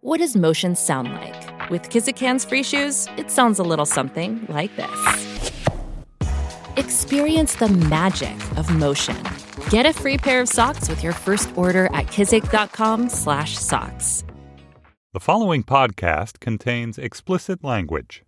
What does motion sound like? With Kizik hands-free shoes, it sounds a little something like this. Experience the magic of motion. Get a free pair of socks with your first order at kizik.com/socks. The following podcast contains explicit language.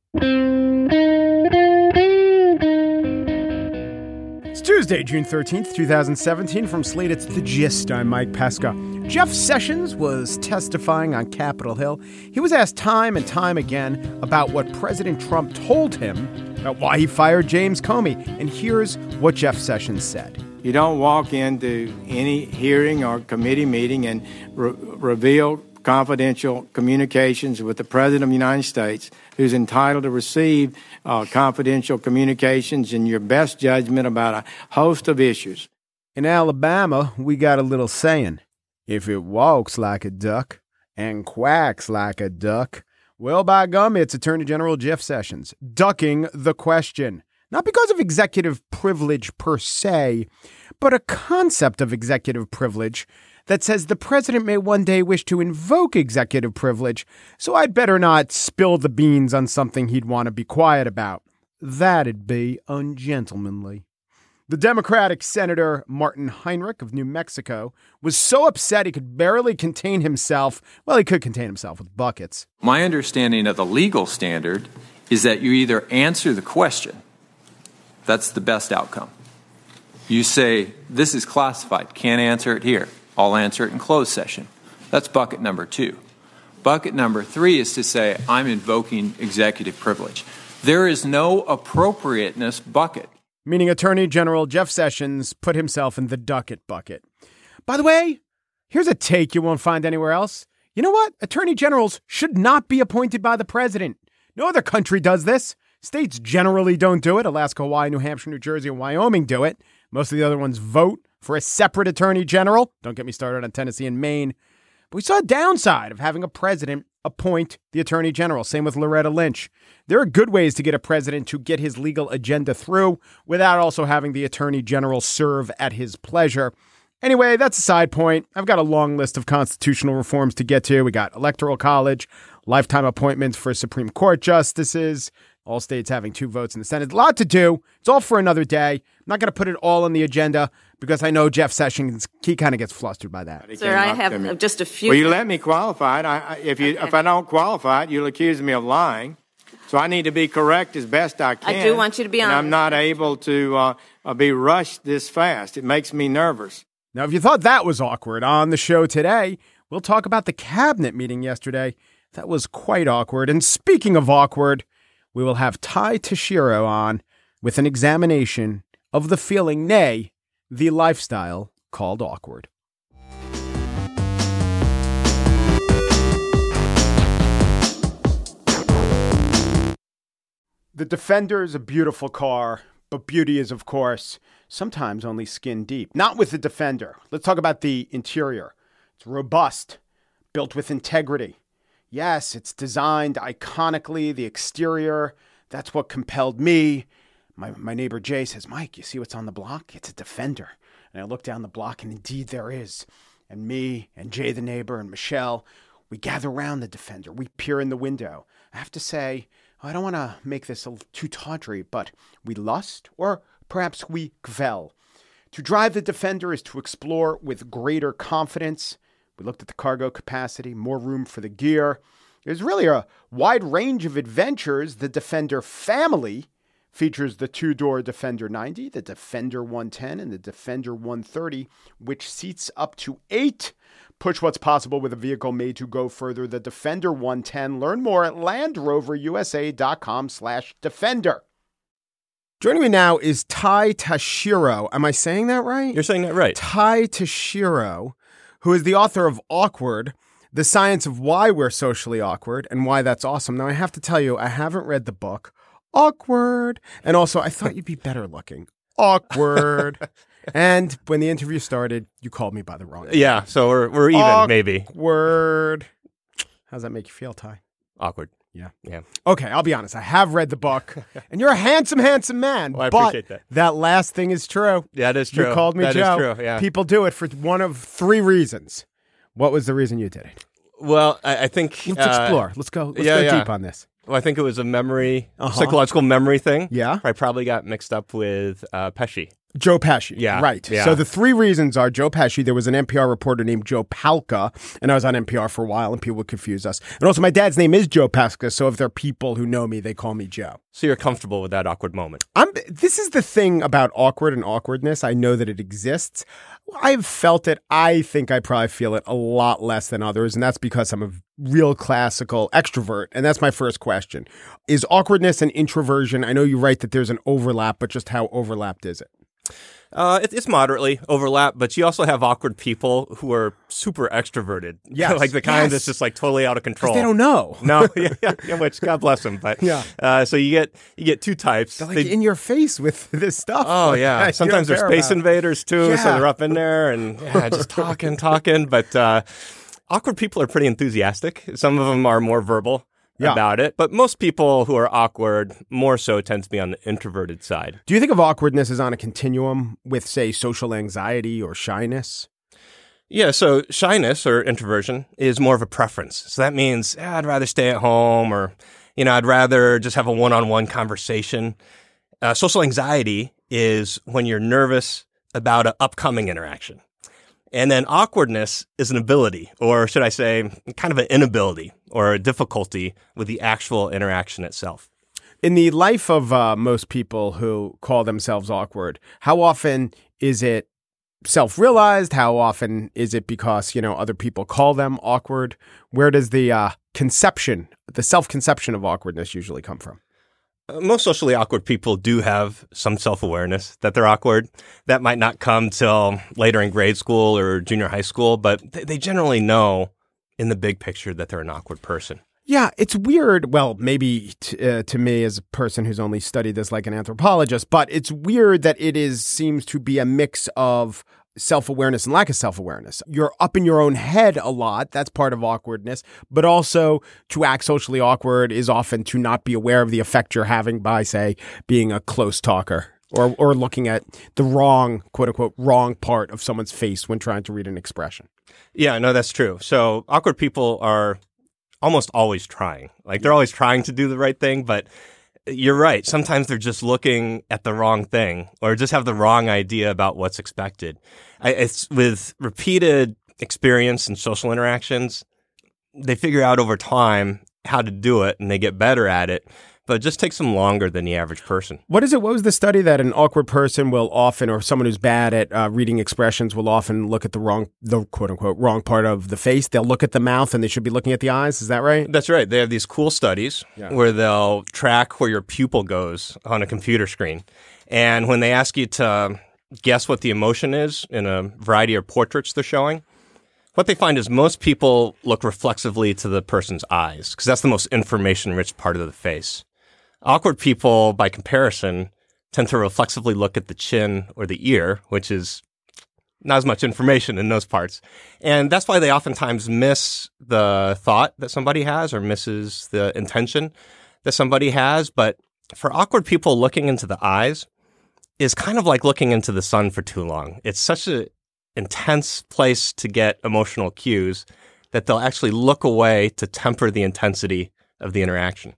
It's Tuesday, June 13th, 2017. From Slate, it's The Gist. I'm Mike Pesca. Jeff Sessions was testifying on Capitol Hill. He was asked time and time again about what President Trump told him about why he fired James Comey. And here's what Jeff Sessions said. You don't walk into any hearing or committee meeting and reveal confidential communications with the President of the United States, who's entitled to receive confidential communications in your best judgment about a host of issues. In Alabama, we got a little saying. If it walks like a duck and quacks like a duck, well, by gum, it's Attorney General Jeff Sessions ducking the question. Not because of executive privilege per se, but a concept of executive privilege that says the president may one day wish to invoke executive privilege, so I'd better not spill the beans on something he'd want to be quiet about. That'd be ungentlemanly. The Democratic Senator Martin Heinrich of New Mexico was so upset he could barely contain himself. Well, he could contain himself with buckets. My understanding of the legal standard is that you either answer the question. That's the best outcome. You say, this is classified, can't answer it here. I'll answer it in closed session. That's bucket number 2. Bucket number 3 is to say, I'm invoking executive privilege. There is no appropriateness bucket. Meaning Attorney General Jeff Sessions put himself in the ducket bucket. By the way, here's a take you won't find anywhere else. You know what? Attorney generals should not be appointed by the president. No other country does this. States generally don't do it. Alaska, Hawaii, New Hampshire, New Jersey, and Wyoming do it. Most of the other ones vote for a separate attorney general. Don't get me started on Tennessee and Maine. But we saw a downside of having a president appoint the attorney general. Same with Loretta Lynch. There are good ways to get a president to get his legal agenda through without also having the attorney general serve at his pleasure. Anyway, that's a side point. I've got a long list of constitutional reforms to get to. We got Electoral College, lifetime appointments for Supreme Court justices, all states having 2 votes in the Senate. A lot to do. It's all for another day. I'm not going to put it all on the agenda because I know Jeff Sessions, he kind of gets flustered by that. Sir, I have just a few. Will you let me qualify it? If I don't qualify it, you'll accuse me of lying. So I need to be correct as best I can. I do want you to be honest. I'm not able to be rushed this fast. It makes me nervous. Now, if you thought that was awkward, on the show today, we'll talk about the cabinet meeting yesterday. That was quite awkward. And speaking of awkward, we will have Ty Tashiro on with an examination of the feeling, nay, the lifestyle called awkward. The Defender is a beautiful car, but beauty is, of course, sometimes only skin deep. Not with the Defender. Let's talk about the interior. It's robust, built with integrity. Yes, it's designed iconically, the exterior. That's what compelled me. My neighbor Jay says, Mike, you see what's on the block? It's a Defender. And I look down the block, and indeed there is. And me and Jay the neighbor and Michelle, we gather around the Defender. We peer in the window. I have to say, I don't want to make this too tawdry, but we lust, or perhaps we kvel. To drive the Defender is to explore with greater confidence. We looked at the cargo capacity, more room for the gear. There's really a wide range of adventures. The Defender family features the 2-door Defender 90, the Defender 110, and the Defender 130, which seats up to 8. Push what's possible with a vehicle made to go further. The Defender 110. Learn more at LandRoverUSA.com/Defender. Joining me now is Ty Tashiro. Am I saying that right? You're saying that right. Ty Tashiro, who is the author of Awkward, The Science of Why We're Socially Awkward and Why That's Awesome. Now, I have to tell you, I haven't read the book. Awkward. And also, I thought you'd be better looking. Awkward. And when the interview started, you called me by the wrong name. Yeah, so we're even, Awkward. maybe. Awkward. How's that make you feel, Ty? Awkward. Yeah. Yeah. Okay, I'll be honest. I have read the book, and you're a handsome, handsome man. Well, I appreciate that. That last thing is true. Yeah, that is true. You called me That Joe. is true, yeah. People do it for one of 3 reasons. What was the reason you did it? Well, I think... Let's explore. Let's go deep on this. Well, I think it was a memory, psychological memory thing. Yeah. I probably got mixed up with Pesci. Joe Pesci. Yeah. Right. Yeah. So the three reasons are Joe Pesci. There was an NPR reporter named Joe Palca, and I was on NPR for a while, and people would confuse us. And also, my dad's name is Joe Pesca, so if there are people who know me, they call me Joe. So you're comfortable with that awkward moment? This is the thing about awkward and awkwardness. I know that it exists. I've felt it. I think I probably feel it a lot less than others, and that's because I'm a real classical extrovert. And that's my first question. Is awkwardness and introversion? I know you write that there's an overlap, but just how overlapped is it? It's moderately overlap, but you also have awkward people who are super extroverted. Yes. Like the kind that's just like totally out of control. They don't know. No, yeah, which God bless them. But so you get two types. They're like in your face with this stuff. Oh yeah. Sometimes they're space invaders too, so they're up in there and just talking. But awkward people are pretty enthusiastic. Some of them are more verbal about it. But most people who are awkward more so tend to be on the introverted side. Do you think of awkwardness as on a continuum with, say, social anxiety or shyness? Yeah, so shyness or introversion is more of a preference. So that means I'd rather stay at home or, I'd rather just have a one-on-one conversation. Social anxiety is when you're nervous about an upcoming interaction. And then awkwardness is an ability, or should I say, kind of an inability or a difficulty with the actual interaction itself. In the life of most people who call themselves awkward, how often is it self-realized? How often is it because, other people call them awkward? Where does the self-conception of awkwardness usually come from? Most socially awkward people do have some self-awareness that they're awkward. That might not come till later in grade school or junior high school, but they generally know in the big picture that they're an awkward person. Yeah, it's weird. Well, maybe to me as a person who's only studied this like an anthropologist, but it's weird that seems to be a mix of self-awareness and lack of self-awareness. You're up in your own head a lot. That's part of awkwardness. But also to act socially awkward is often to not be aware of the effect you're having by, say, being a close talker or looking at the wrong, quote unquote, wrong part of someone's face when trying to read an expression. Yeah, no, that's true. So awkward people are almost always trying. Like they're always trying to do the right thing, but you're right. Sometimes they're just looking at the wrong thing or just have the wrong idea about what's expected. It's with repeated experience and social interactions, they figure out over time how to do it and they get better at it, but it just takes them longer than the average person. What was the study that an awkward person will often, or someone who's bad at reading expressions will often look at the quote unquote wrong part of the face? They'll look at the mouth and they should be looking at the eyes. Is that right? That's right. They have these cool studies where they'll track where your pupil goes on a computer screen. And when they ask you to guess what the emotion is in a variety of portraits they're showing, what they find is most people look reflexively to the person's eyes because that's the most information-rich part of the face. Awkward people, by comparison, tend to reflexively look at the chin or the ear, which is not as much information in those parts. And that's why they oftentimes miss the thought that somebody has or misses the intention that somebody has. But for awkward people, looking into the eyes is kind of like looking into the sun for too long. It's such an intense place to get emotional cues that they'll actually look away to temper the intensity of the interaction.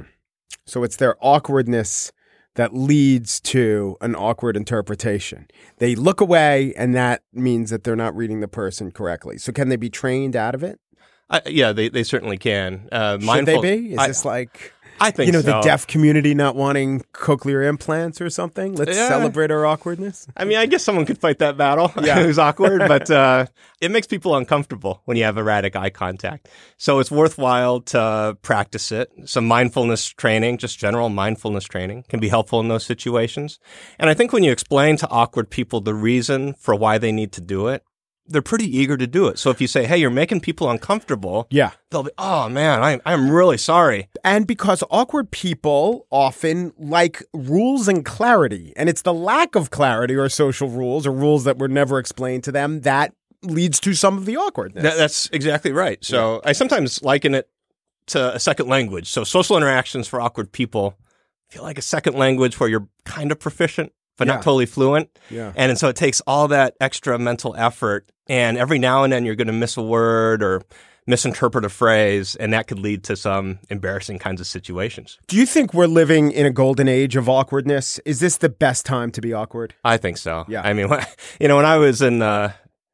So it's their awkwardness that leads to an awkward interpretation. They look away, and that means that they're not reading the person correctly. So can they be trained out of it? Yeah, they certainly can. Should they be? Is this like... I think so. The deaf community not wanting cochlear implants or something? Let's celebrate our awkwardness. I mean, I guess someone could fight that battle who's awkward, but it makes people uncomfortable when you have erratic eye contact. So it's worthwhile to practice it. Some mindfulness training, just general mindfulness training, can be helpful in those situations. And I think when you explain to awkward people the reason for why they need to do it, they're pretty eager to do it. So if you say, hey, you're making people uncomfortable, they'll be, oh, man, I'm really sorry. And because awkward people often like rules and clarity, and it's the lack of clarity or social rules or rules that were never explained to them that leads to some of the awkwardness. That's exactly right. So I sometimes liken it to a second language. So social interactions for awkward people feel like a second language where you're kind of proficient, but not totally fluent. And so it takes all that extra mental effort. And every now and then you're going to miss a word or misinterpret a phrase, and that could lead to some embarrassing kinds of situations. Do you think we're living in a golden age of awkwardness? Is this the best time to be awkward? I think so. Yeah. I mean, when I was in the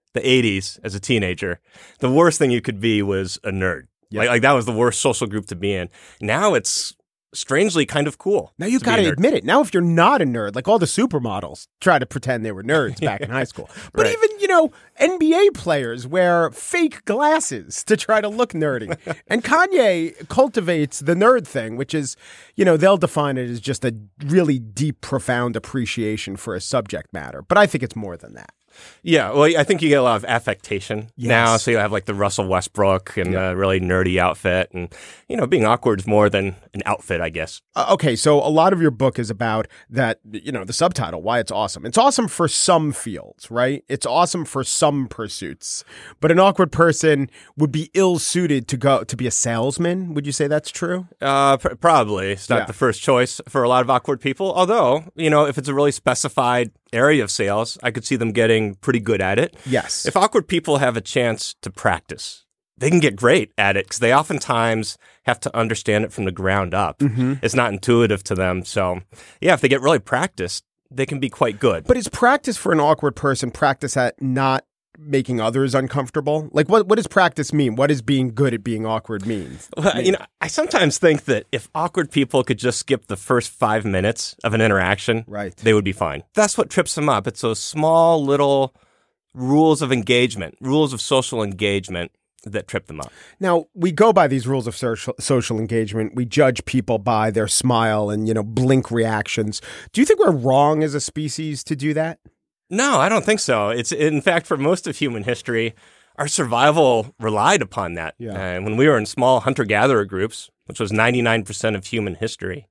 80s as a teenager, the worst thing you could be was a nerd. Yeah. Like that was the worst social group to be in. Now it's strangely kind of cool. Now you got to admit it. Now if you're not a nerd, like all the supermodels try to pretend they were nerds back in high school. But right. even, NBA players wear fake glasses to try to look nerdy. And Kanye cultivates the nerd thing, which is, they'll define it as just a really deep, profound appreciation for a subject matter. But I think it's more than that. Yeah, well, I think you get a lot of affectation now. So you have like the Russell Westbrook and a really nerdy outfit. And, being awkward is more than an outfit, I guess. Okay, so a lot of your book is about that, the subtitle, why it's awesome. It's awesome for some fields, right? It's awesome for some pursuits. But an awkward person would be ill-suited to be a salesman. Would you say that's true? Probably. It's not the first choice for a lot of awkward people. Although, if it's a really specified area of sales, I could see them getting pretty good at it. Yes. If awkward people have a chance to practice, they can get great at it because they oftentimes have to understand it from the ground up. Mm-hmm. It's not intuitive to them. So, if they get really practiced, they can be quite good. But is practice for an awkward person practice at not making others uncomfortable? Like, what does practice mean? What does being good at being awkward means? Well, I sometimes think that if awkward people could just skip the first 5 minutes of an interaction, right, they would be fine. That's what trips them up. It's those small little rules of engagement, rules of social engagement that trip them up. Now, we go by these rules of social engagement. We judge people by their smile and, blink reactions. Do you think we're wrong as a species to do that? No, I don't think so. It's in fact, for most of human history, our survival relied upon that. Yeah. When we were in small hunter-gatherer groups, which was 99% of human history,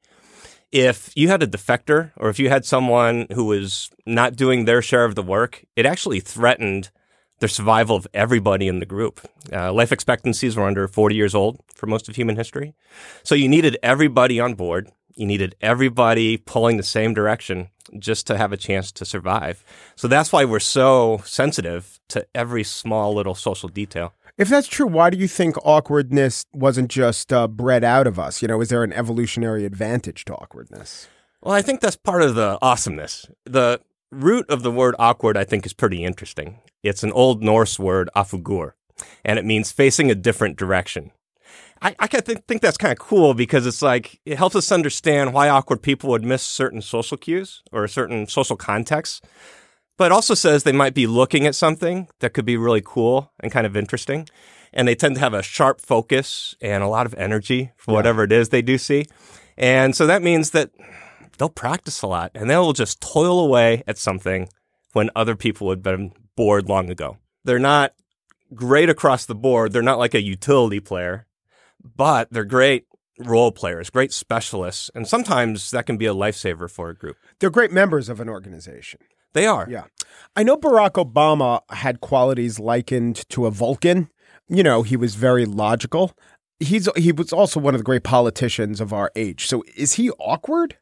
if you had a defector or if you had someone who was not doing their share of the work, it actually threatened the survival of everybody in the group. Life expectancies were under 40 years old for most of human history. So you needed everybody on board. You needed everybody pulling the same direction just to have a chance to survive. So that's why we're so sensitive to every small little social detail. If that's true, why do you think awkwardness wasn't just bred out of us? Is there an evolutionary advantage to awkwardness? Well, I think that's part of the awesomeness. The root of the word awkward, I think, is pretty interesting. It's an Old Norse word, afugur, and it means facing a different direction. I think that's kind of cool because it's like it helps us understand why awkward people would miss certain social cues or certain social contexts, but it also says they might be looking at something that could be really cool and kind of interesting, and they tend to have a sharp focus and a lot of energy for whatever it is they do see. And so that means that they'll practice a lot and they'll just toil away at something when other people would have been bored long ago. They're not great across the board. They're not like a utility player, but they're great role players, great specialists. And sometimes that can be a lifesaver for a group. They're great members of an organization. They are. Yeah. I know Barack Obama had qualities likened to a Vulcan. He was very logical. He was also one of the great politicians of our age. So is he awkward?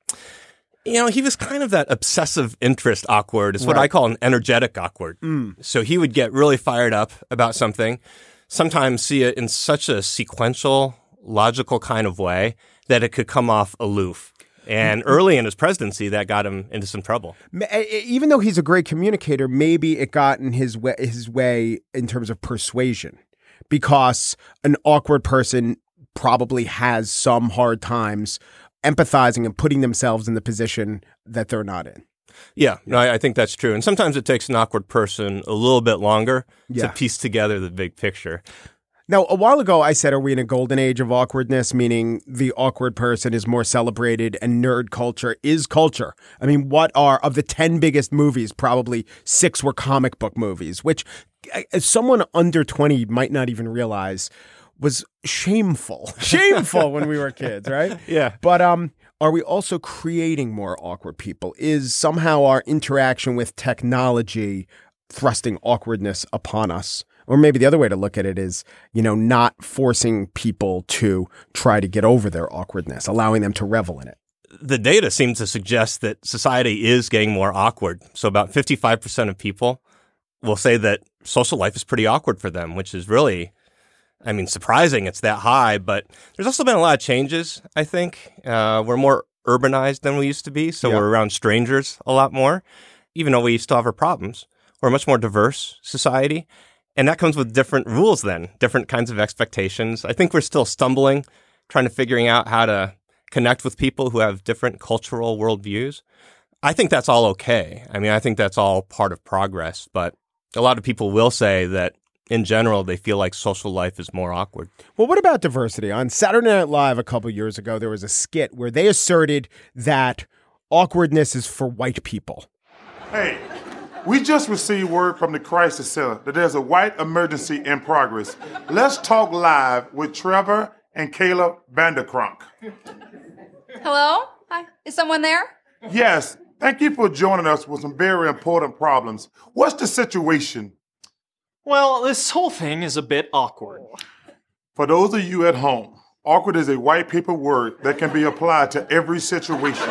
He was kind of that obsessive interest awkward. It's what I call an energetic awkward. So he would get really fired up about something, sometimes see it in such a sequential, logical kind of way that it could come off aloof. And early in his presidency, that got him into some trouble. Even though he's a great communicator, maybe it got in his way in terms of persuasion, because an awkward person probably has some hard times empathizing and putting themselves in the position that they're not in. Yeah, no, I think that's true. And sometimes it takes an awkward person a little bit longer to piece together the big picture. Now, a while ago, I said, are we in a golden age of awkwardness, meaning the awkward person is more celebrated and nerd culture is culture? I mean, of the 10 biggest movies, probably 6 were comic book movies, which someone under 20 might not even realize was shameful when we were kids, right? Yeah. But are we also creating more awkward people? Is somehow our interaction with technology thrusting awkwardness upon us? Or maybe the other way to look at it is, not forcing people to try to get over their awkwardness, allowing them to revel in it. The data seems to suggest that society is getting more awkward. So about 55% of people will say that social life is pretty awkward for them, which is really surprising it's that high, but there's also been a lot of changes, I think. We're more urbanized than we used to be, so we're around strangers a lot more, even though we still have our problems. We're a much more diverse society, and that comes with different rules then, different kinds of expectations. I think we're still stumbling, trying to figuring out how to connect with people who have different cultural worldviews. I think that's all okay. I think that's all part of progress, but a lot of people will say that in general, they feel like social life is more awkward. Well, what about diversity? On Saturday Night Live a couple years ago, there was a skit where they asserted that awkwardness is for white people. Hey, we just received word from the crisis center that there's a white emergency in progress. Let's talk live with Trevor and Caleb Vanderkronk. Hello? Hi. Is someone there? Yes. Thank you for joining us with some very important problems. What's the situation? Well, this whole thing is a bit awkward. For those of you at home, awkward is a white paper word that can be applied to every situation.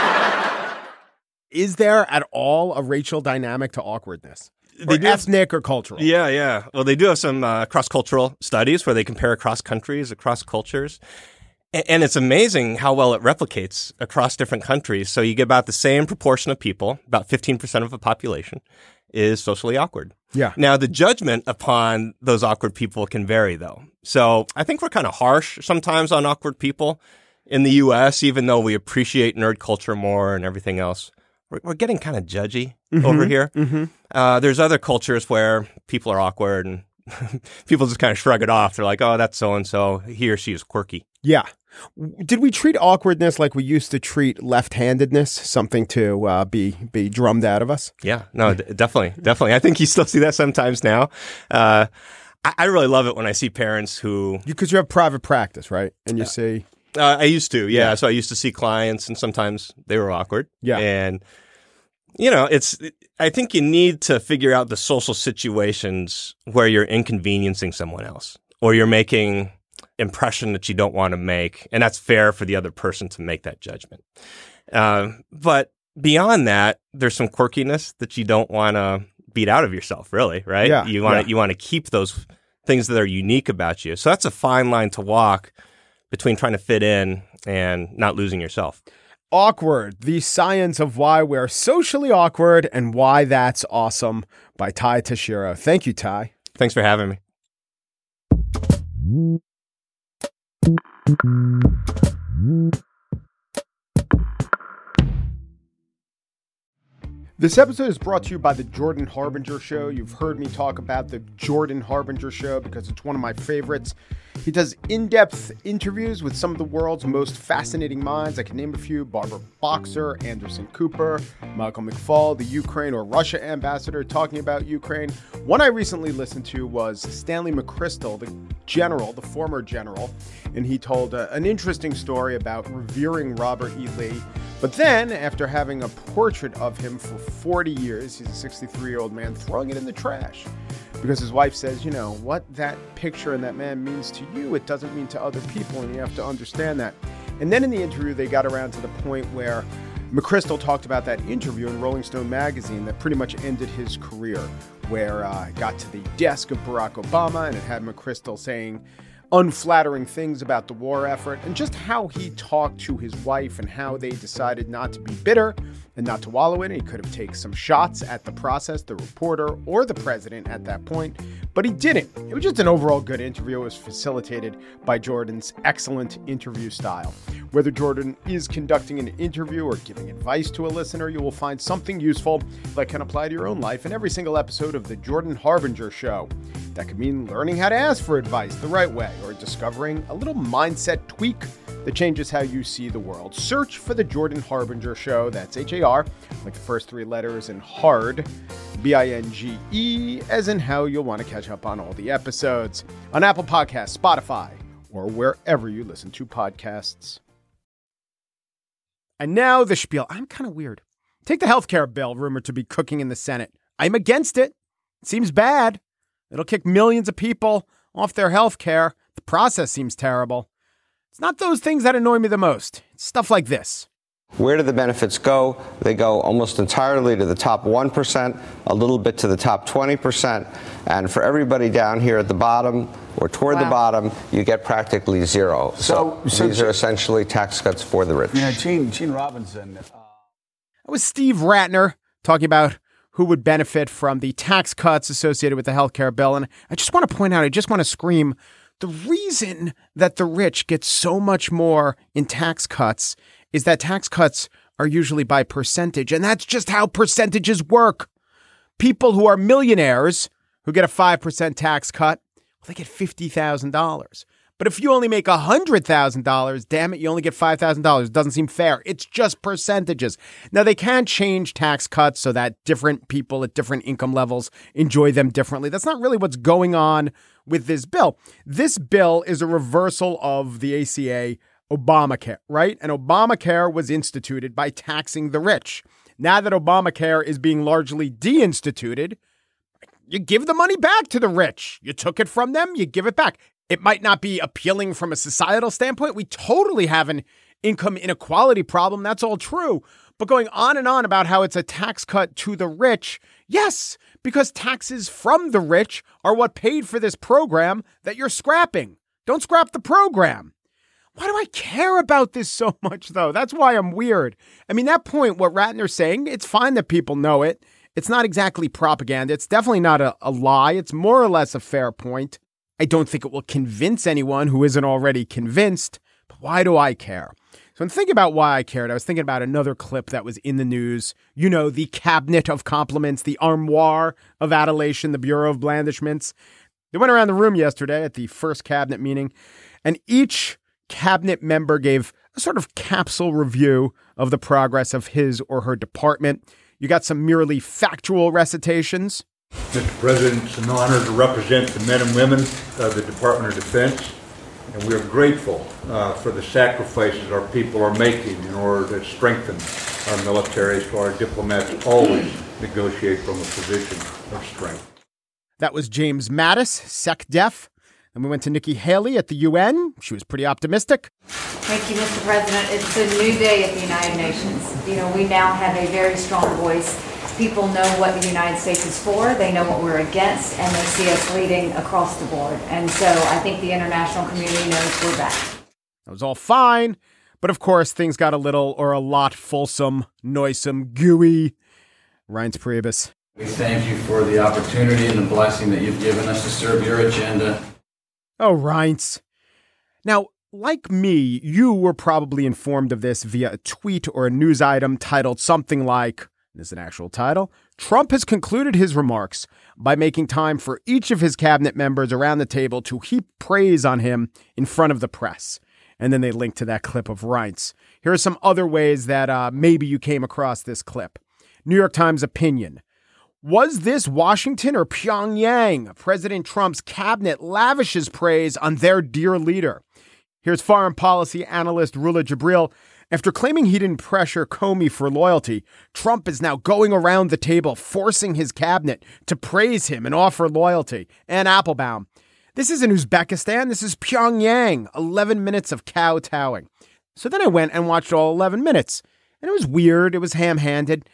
Is there at all a racial dynamic to awkwardness? Or ethnic or cultural? Yeah. Well, they do have some cross-cultural studies where they compare across countries, across cultures. And it's amazing how well it replicates across different countries. So you get about the same proportion of people, about 15% of the population, is socially awkward. Yeah. Now, the judgment upon those awkward people can vary, though. So I think we're kind of harsh sometimes on awkward people in the U.S., even though we appreciate nerd culture more and everything else. We're getting kind of judgy over here. Mm-hmm. There's other cultures where people are awkward and people just kind of shrug it off. They're like, oh, that's so-and-so. He or she is quirky. Yeah. Did we treat awkwardness like we used to treat left-handedness, something to be drummed out of us? Yeah, no, definitely. I think you still see that sometimes now. I really love it when I see parents who... Because you have private practice, right? And you see... I used to, yeah. So I used to see clients, and sometimes they were awkward. Yeah. And, I think you need to figure out the social situations where you're inconveniencing someone else, or you're making impression that you don't want to make, and that's fair for the other person to make that judgment. But beyond that, there's some quirkiness that you don't want to beat out of yourself, really, right? Yeah. You want to keep those things that are unique about you. So that's a fine line to walk between trying to fit in and not losing yourself. Awkward, the science of why we're socially awkward and why that's awesome, by Ty Tashiro. Thank you, Ty. Thanks for having me. This episode is brought to you by the Jordan Harbinger Show. You've heard me talk about the Jordan Harbinger Show because it's one of my favorites. He does in-depth interviews with some of the world's most fascinating minds. I can name a few: Barbara Boxer, Anderson Cooper, Michael McFaul, the Ukraine or Russia ambassador talking about Ukraine. One I recently listened to was Stanley McChrystal, the former general, and he told an interesting story about revering Robert E. Lee. But then, after having a portrait of him for 40 years, he's a 63-year-old man, throwing it in the trash. Because his wife says, what that picture and that man means to you, it doesn't mean to other people, and you have to understand that. And then in the interview, they got around to the point where McChrystal talked about that interview in Rolling Stone magazine that pretty much ended his career, where it got to the desk of Barack Obama, and it had McChrystal saying unflattering things about the war effort, and just how he talked to his wife and how they decided not to be bitter and not to wallow in it. He could have taken some shots at the process, the reporter, or the president at that point, but he didn't. It was just an overall good interview. It was facilitated by Jordan's excellent interview style. Whether Jordan is conducting an interview or giving advice to a listener, you will find something useful that can apply to your own life in every single episode of The Jordan Harbinger Show. That could mean learning how to ask for advice the right way, or discovering a little mindset tweak that changes how you see the world. Search for The Jordan Harbinger Show. That's H-A-R, like the first three letters, and hard, B-I-N-G-E, as in how you'll want to catch up on all the episodes on Apple Podcasts, Spotify, or wherever you listen to podcasts. And now the spiel. I'm kind of weird. Take the healthcare bill rumored to be cooking in the Senate. I'm against it. It seems bad. It'll kick millions of people off their health care. The process seems terrible. It's not those things that annoy me the most. It's stuff like this. Where do the benefits go? They go almost entirely to the top 1%, a little bit to the top 20%, and for everybody down here at the bottom or toward the bottom, you get practically zero. So these are essentially tax cuts for the rich. Yeah, Gene Robinson. That was Steve Ratner talking about who would benefit from the tax cuts associated with the health care bill. And I just want to point out, I just want to scream, the reason that the rich get so much more in tax cuts is that tax cuts are usually by percentage. And that's just how percentages work. People who are millionaires who get a 5% tax cut, well, they get $50,000. But if you only make $100,000, damn it, you only get $5,000. It doesn't seem fair. It's just percentages. Now, they can change tax cuts so that different people at different income levels enjoy them differently. That's not really what's going on with this bill. This bill is a reversal of the ACA Obamacare, right? And Obamacare was instituted by taxing the rich. Now that Obamacare is being largely deinstituted, you give the money back to the rich. You took it from them, you give it back. It might not be appealing from a societal standpoint. We totally have an income inequality problem. That's all true. But going on and on about how it's a tax cut to the rich, yes, because taxes from the rich are what paid for this program that you're scrapping. Don't scrap the program. Why do I care about this so much, though? That's why I'm weird. I mean, that point, what Ratner's saying, it's fine that people know it. It's not exactly propaganda. It's definitely not a lie. It's more or less a fair point. I don't think it will convince anyone who isn't already convinced. But why do I care? So I'm thinking about why I cared. I was thinking about another clip that was in the news. You know, the cabinet of compliments, the armoire of adulation, the Bureau of Blandishments. They went around the room yesterday at the first cabinet meeting, and each cabinet member gave a sort of capsule review of the progress of his or her department. You got some merely factual recitations. Mr. President, it's an honor to represent the men and women of the Department of Defense, and we are grateful for the sacrifices our people are making in order to strengthen our military, so our diplomats always negotiate from a position of strength. That was James Mattis, SecDef. And we went to Nikki Haley at the UN. She was pretty optimistic. Thank you, Mr. President. It's a new day at the United Nations. You know, we now have a very strong voice. People know what the United States is for. They know what we're against, and they see us leading across the board. And so I think the international community knows we're back. That was all fine. But of course, things got a little or a lot fulsome, noisome, gooey. Reince Priebus. We thank you for the opportunity and the blessing that you've given us to serve your agenda. Oh, Reince. Now, like me, you were probably informed of this via a tweet or a news item titled something like, this is an actual title, Trump has concluded his remarks by making time for each of his cabinet members around the table to heap praise on him in front of the press. And then they link to that clip of Reince. Here are some other ways that maybe you came across this clip. New York Times opinion. Was this Washington or Pyongyang? President Trump's cabinet lavishes praise on their dear leader. Here's foreign policy analyst Rula Jibril. After claiming he didn't pressure Comey for loyalty, Trump is now going around the table forcing his cabinet to praise him and offer loyalty. Ann Applebaum. This isn't Uzbekistan. This is Pyongyang. 11 minutes of kowtowing. So then I went and watched all 11 minutes. And it was weird. It was ham-handed.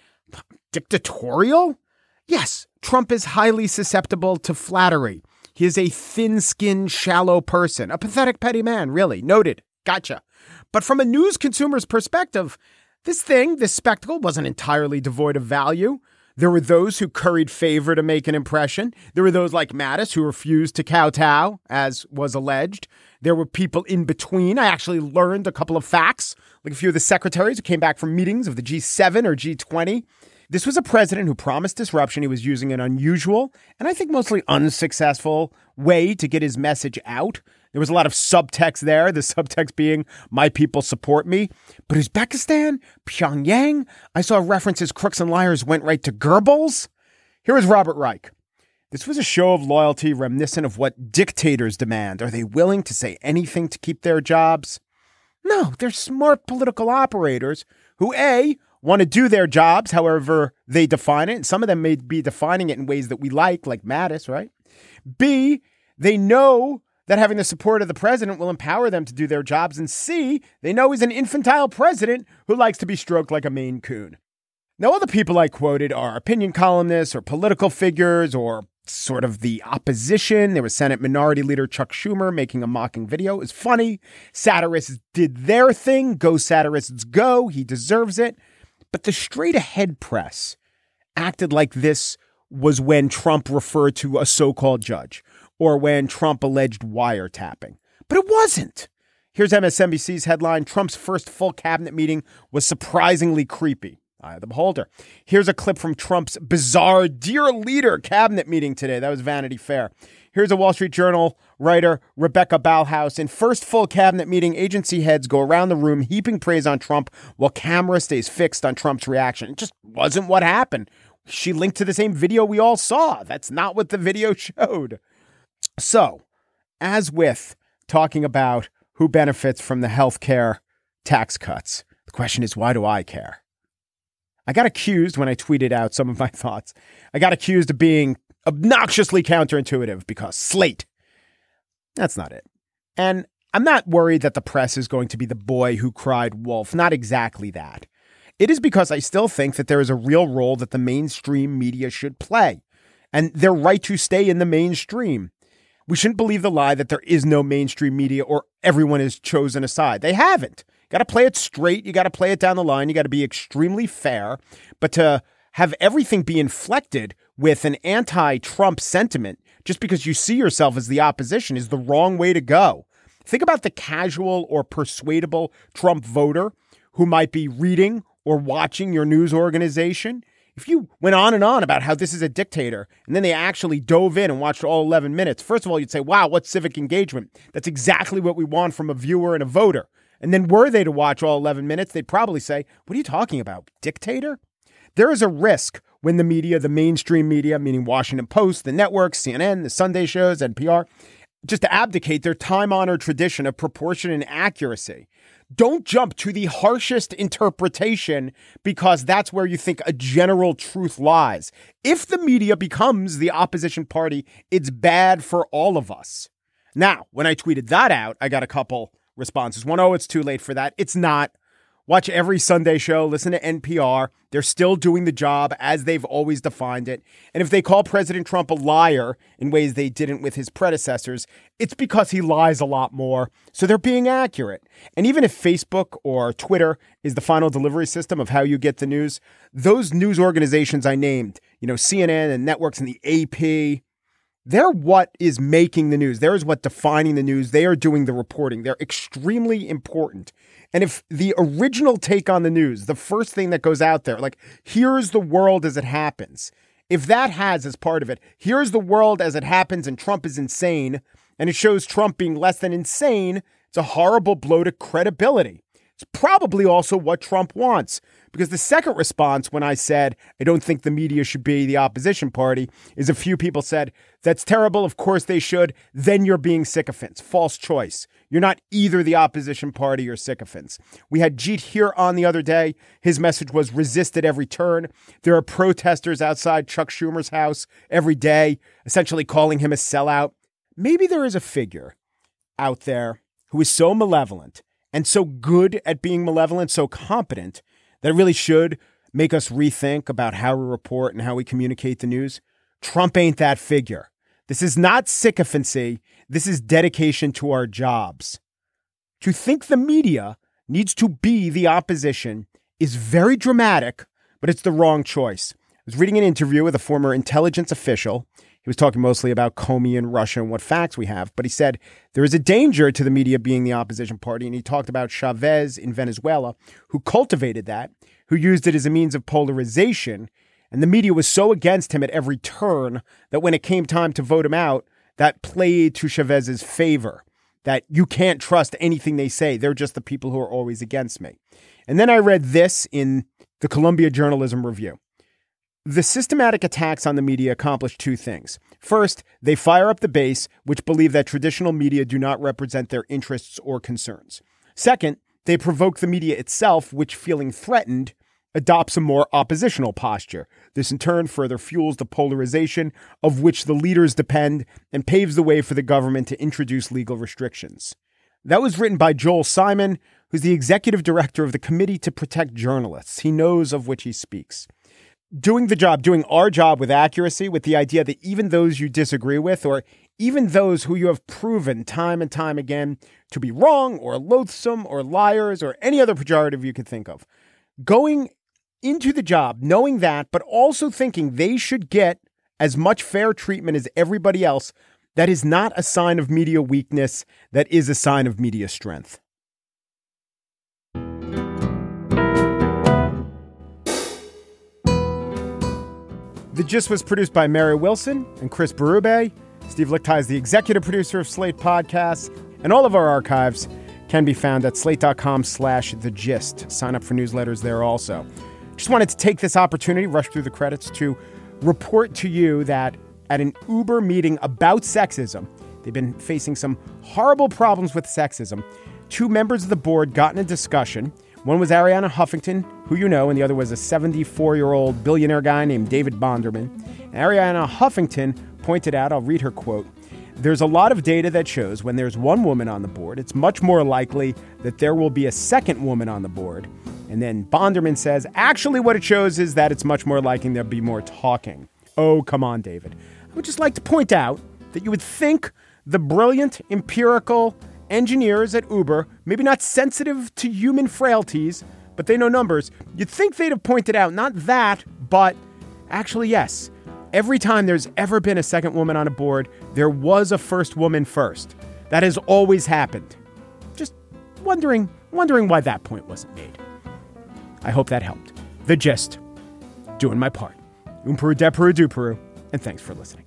Dictatorial? Yes, Trump is highly susceptible to flattery. He is a thin-skinned, shallow person. A pathetic, petty man, really. Noted. Gotcha. But from a news consumer's perspective, this spectacle wasn't entirely devoid of value. There were those who curried favor to make an impression. There were those like Mattis who refused to kowtow, as was alleged. There were people in between. I actually learned a couple of facts, like a few of the secretaries who came back from meetings of the G7 or G20. This was a president who promised disruption. He was using an unusual and I think mostly unsuccessful way to get his message out. There was a lot of subtext there, the subtext being, my people support me. But Uzbekistan, Pyongyang, I saw references crooks and liars went right to Goebbels. Here is Robert Reich. This was a show of loyalty reminiscent of what dictators demand. Are they willing to say anything to keep their jobs? No, they're smart political operators who, A, want to do their jobs however they define it. And some of them may be defining it in ways that we like Mattis, right? B, they know that having the support of the president will empower them to do their jobs, and C, they know he's an infantile president who likes to be stroked like a Maine Coon. Now, all the people I quoted are opinion columnists or political figures or sort of the opposition. There was Senate Minority Leader Chuck Schumer making a mocking video. It was funny. Satirists did their thing. Go satirists go. He deserves it. But the straight-ahead press acted like this was when Trump referred to a so-called judge or when Trump alleged wiretapping. But it wasn't. Here's MSNBC's headline: Trump's first full cabinet meeting was surprisingly creepy. Eye of the beholder. Here's a clip from Trump's bizarre Dear Leader cabinet meeting today. That was Vanity Fair. Here's a Wall Street Journal writer, Rebecca Bauhaus. In first full cabinet meeting, agency heads go around the room heaping praise on Trump while camera stays fixed on Trump's reaction. It just wasn't what happened. She linked to the same video we all saw. That's not what the video showed. So, as with talking about who benefits from the healthcare tax cuts, the question is, why do I care? I got accused when I tweeted out some of my thoughts. I got accused of being obnoxiously counterintuitive because slate. That's not it. And I'm not worried that the press is going to be the boy who cried wolf. Not exactly that. It is because I still think that there is a real role that the mainstream media should play, and they're right to stay in the mainstream. We shouldn't believe the lie that there is no mainstream media or everyone is chosen a side. They haven't. Got to play it straight. You got to play it down the line. You got to be extremely fair. But to have everything be inflected with an anti-Trump sentiment just because you see yourself as the opposition is the wrong way to go. Think about the casual or persuadable Trump voter who might be reading or watching your news organization. If you went on and on about how this is a dictator, and then they actually dove in and watched all 11 minutes, first of all, you'd say, wow, what civic engagement. That's exactly what we want from a viewer and a voter. And then were they to watch all 11 minutes, they'd probably say, what are you talking about, dictator? There is a risk when the media, the mainstream media, meaning Washington Post, the networks, CNN, the Sunday shows, NPR, just to abdicate their time-honored tradition of proportion and accuracy. Don't jump to the harshest interpretation because that's where you think a general truth lies. If the media becomes the opposition party, it's bad for all of us. Now, when I tweeted that out, I got a couple responses. One, oh, it's too late for that. It's not. Watch every Sunday show, listen to NPR. They're still doing the job as they've always defined it. And if they call President Trump a liar in ways they didn't with his predecessors, it's because he lies a lot more. So they're being accurate. And even if Facebook or Twitter is the final delivery system of how you get the news, those news organizations I named, CNN and networks and the AP, they're what is making the news. They're what defining the news. They are doing the reporting. They're extremely important. And if the original take on the news, the first thing that goes out there, like, here's the world as it happens. If that has as part of it, here's the world as it happens and Trump is insane, and it shows Trump being less than insane, it's a horrible blow to credibility. It's probably also what Trump wants. Because the second response when I said, I don't think the media should be the opposition party, is a few people said, that's terrible. Of course they should. Then you're being sycophants. False choice. You're not either the opposition party or sycophants. We had Jeet here on the other day. His message was resist at every turn. There are protesters outside Chuck Schumer's house every day, essentially calling him a sellout. Maybe there is a figure out there who is so malevolent and so good at being malevolent, so competent, that it really should make us rethink about how we report and how we communicate the news. Trump ain't that figure. This is not sycophancy. This is dedication to our jobs. To think the media needs to be the opposition is very dramatic, but it's the wrong choice. I was reading an interview with a former intelligence official. He was talking mostly about Comey and Russia and what facts we have, but he said there is a danger to the media being the opposition party, and he talked about Chavez in Venezuela, who cultivated that, who used it as a means of polarization, and the media was so against him at every turn that when it came time to vote him out, that played to Chavez's favor, that you can't trust anything they say. They're just the people who are always against me. And then I read this in the Columbia Journalism Review. The systematic attacks on the media accomplish two things. First, they fire up the base, which believe that traditional media do not represent their interests or concerns. Second, they provoke the media itself, which, feeling threatened, adopts a more oppositional posture. This in turn further fuels the polarization of which the leaders depend and paves the way for the government to introduce legal restrictions. That was written by Joel Simon, who's the executive director of the Committee to Protect Journalists. He knows of which he speaks. Doing our job with accuracy, with the idea that even those you disagree with, or even those who you have proven time and time again to be wrong or loathsome or liars or any other pejorative you could think of, going into the job knowing that, but also thinking they should get as much fair treatment as everybody else, that is not a sign of media weakness. That is a sign of media strength. The Gist was produced by Mary Wilson and Chris Berube. Steve Lichtai is the executive producer of Slate Podcasts, and all of our archives can be found at slate.com/thegist. Sign up for newsletters there also. Just wanted to take this opportunity, rush through the credits, to report to you that at an Uber meeting about sexism, they've been facing some horrible problems with sexism. Two members of the board got in a discussion. One was Arianna Huffington, who you know, and the other was a 74-year-old billionaire guy named David Bonderman. And Arianna Huffington pointed out, I'll read her quote, "There's a lot of data that shows when there's one woman on the board, it's much more likely that there will be a second woman on the board." And then Bonderman says, actually what it shows is that it's much more likely there'll be more talking. Oh, come on, David. I would just like to point out that you would think the brilliant empirical engineers at Uber, maybe not sensitive to human frailties, but they know numbers. You'd think they'd have pointed out not that, but actually, yes. Every time there's ever been a second woman on a board, there was a first woman first. That has always happened. Just wondering why that point wasn't made. I hope that helped. The Gist. Doing my part. Peru, de Peru, do Peru. And thanks for listening.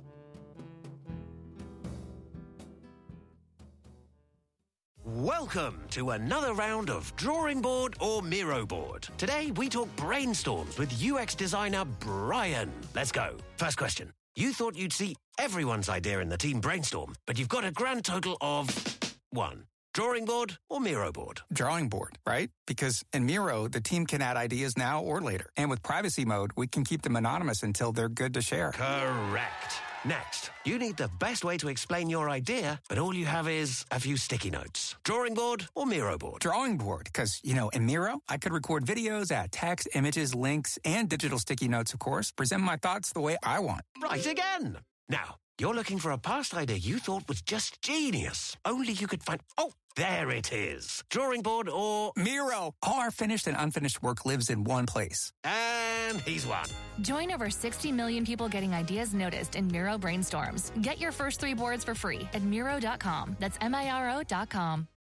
Welcome to another round of Drawing Board or Miro Board. Today we talk brainstorms with UX designer Brian. Let's go. First question. You thought you'd see everyone's idea in the team brainstorm, but you've got a grand total of 1. Drawing board or Miro board? Drawing board, right? Because in Miro, the team can add ideas now or later. And with privacy mode, we can keep them anonymous until they're good to share. Correct. Next, you need the best way to explain your idea, but all you have is a few sticky notes. Drawing board or Miro board? Drawing board, because, in Miro, I could record videos, add text, images, links, and digital sticky notes, of course, present my thoughts the way I want. Right again. Now, you're looking for a past idea you thought was just genius. Only you could find... Oh, there it is. Drawing board or... Miro. All our finished and unfinished work lives in one place. And he's won. Join over 60 million people getting ideas noticed in Miro Brainstorms. Get your first 3 boards for free at Miro.com. That's Miro.com.